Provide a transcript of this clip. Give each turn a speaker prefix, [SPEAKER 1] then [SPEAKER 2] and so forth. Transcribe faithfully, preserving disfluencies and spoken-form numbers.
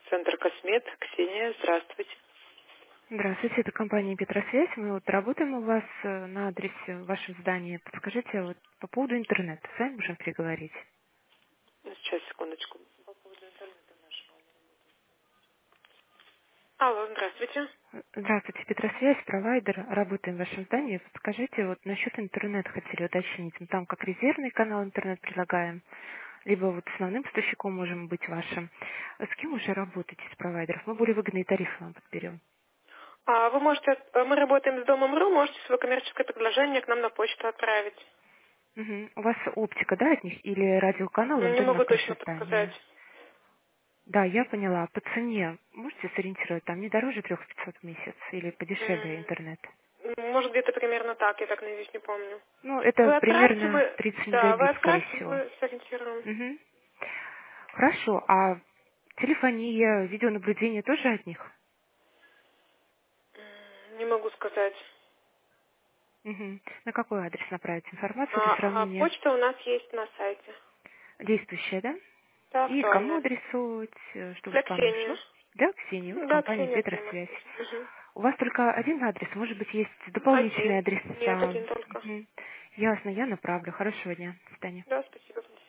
[SPEAKER 1] Центр Космет. Ксения, здравствуйте.
[SPEAKER 2] Здравствуйте, это компания Петросвязь. Мы вот работаем у вас э, на адресе вашего здания. Подскажите, вот по поводу интернета, с вами можем переговорить?
[SPEAKER 1] Ну, Сейчас, секундочку. Алло, здравствуйте.
[SPEAKER 2] Э, Здравствуйте, Петросвязь, провайдер. Работаем в вашем здании. Подскажите, вот насчет интернета хотели уточнить. Мы там как резервный канал интернет предлагаем, либо вот основным поставщиком можем быть вашим. А с кем уже работаете с провайдеров? Мы более выгодные тарифы вам подберем.
[SPEAKER 1] А вы можете, э, мы работаем с Домом РУ, можете свое коммерческое предложение к нам на почту отправить.
[SPEAKER 2] Мгм. У вас оптика, да, от них? Или радиоканал
[SPEAKER 1] Не
[SPEAKER 2] антенна на
[SPEAKER 1] могу точно
[SPEAKER 2] крыше
[SPEAKER 1] подсказать.
[SPEAKER 2] здания? Да, я поняла. По цене можете сориентировать? Там не дороже трех пятьсот в месяц или подешевле
[SPEAKER 1] М,
[SPEAKER 2] интернет?
[SPEAKER 1] Может, где-то примерно так, я так наизусть не помню.
[SPEAKER 2] Ну, это
[SPEAKER 1] Вы отправьте,
[SPEAKER 2] примерно
[SPEAKER 1] мы...
[SPEAKER 2] тридцать
[SPEAKER 1] Да, вы
[SPEAKER 2] мегабит, скорее
[SPEAKER 1] отправьте,
[SPEAKER 2] всего.
[SPEAKER 1] мы сориентируем.
[SPEAKER 2] Мгм. Хорошо. А телефония, видеонаблюдение тоже от них?
[SPEAKER 1] М, Не могу сказать.
[SPEAKER 2] Мгм. На какой адрес направить информацию для
[SPEAKER 1] А, а
[SPEAKER 2] сравнения?
[SPEAKER 1] почта у нас есть на сайте.
[SPEAKER 2] Действующая, да?
[SPEAKER 1] Да,
[SPEAKER 2] И кому
[SPEAKER 1] актуальная.
[SPEAKER 2] адресовать, э, чтобы
[SPEAKER 1] Для
[SPEAKER 2] спам не
[SPEAKER 1] Ксении.
[SPEAKER 2] шло? Да, Ксении, вот
[SPEAKER 1] Да,
[SPEAKER 2] компания
[SPEAKER 1] Ксения
[SPEAKER 2] Петросвязь.
[SPEAKER 1] принимает. Мгм.
[SPEAKER 2] У вас только один адрес, может быть, есть дополнительный
[SPEAKER 1] Один.
[SPEAKER 2] адрес.
[SPEAKER 1] Нет,
[SPEAKER 2] а,
[SPEAKER 1] один только.
[SPEAKER 2] мгм. Ясно, я направлю. Хорошего дня. До свидания.
[SPEAKER 1] Да, спасибо.